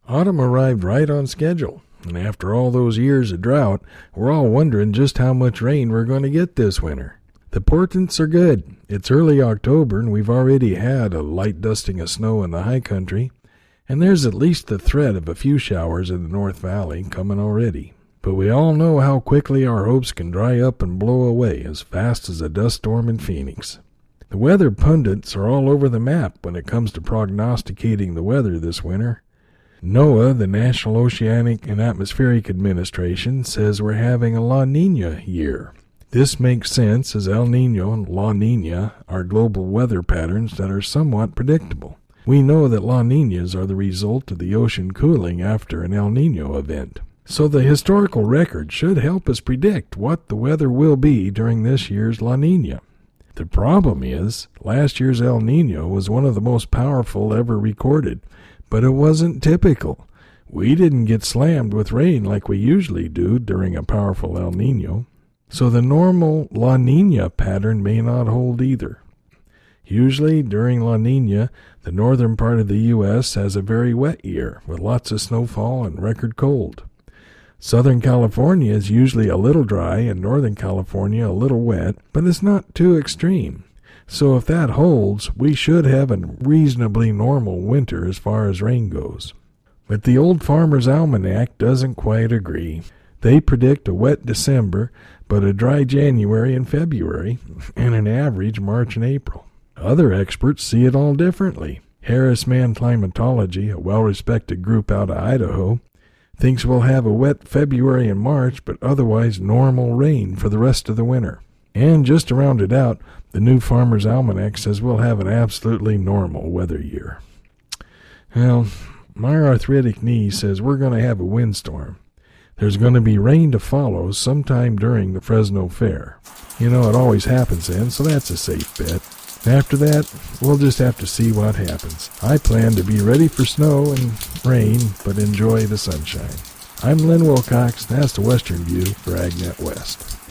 Autumn arrived right on schedule, and after all those years of drought, we're all wondering just how much rain we're going to get this winter. The portents are good. It's early October, and we've already had a light dusting of snow in the high country, and there's at least the threat of a few showers in the North Valley coming already. But we all know how quickly our hopes can dry up and blow away as fast as a dust storm in Phoenix. The weather pundits are all over the map when it comes to prognosticating the weather this winter. NOAA, the National Oceanic and Atmospheric Administration, says we're having a La Niña year. This makes sense as El Niño and La Niña are global weather patterns that are somewhat predictable. We know that La Niñas are the result of the ocean cooling after an El Niño event. So the historical record should help us predict what the weather will be during this year's La Niña. The problem is, last year's El Niño was one of the most powerful ever recorded, but it wasn't typical. We didn't get slammed with rain like we usually do during a powerful El Niño. So the normal La Niña pattern may not hold either. Usually, during La Niña, the northern part of the U.S. has a very wet year, with lots of snowfall and record cold. Southern California is usually a little dry, and Northern California a little wet, but it's not too extreme. So if that holds, we should have a reasonably normal winter as far as rain goes. But the Old Farmer's Almanac doesn't quite agree. They predict a wet December, but a dry January and February, and an average March and April. Other experts see it all differently. Harris Man Climatology, a well-respected group out of Idaho, thinks we'll have a wet February and March, but otherwise normal rain for the rest of the winter. And just to round it out, the New Farmer's Almanac says we'll have an absolutely normal weather year. Well, my arthritic knee says we're going to have a windstorm. There's going to be rain to follow sometime during the Fresno Fair. You know, it always happens then, so that's a safe bet. After that, we'll just have to see what happens. I plan to be ready for snow and rain, but enjoy the sunshine. I'm Len Wilcox, that's the Western View for AgNet West.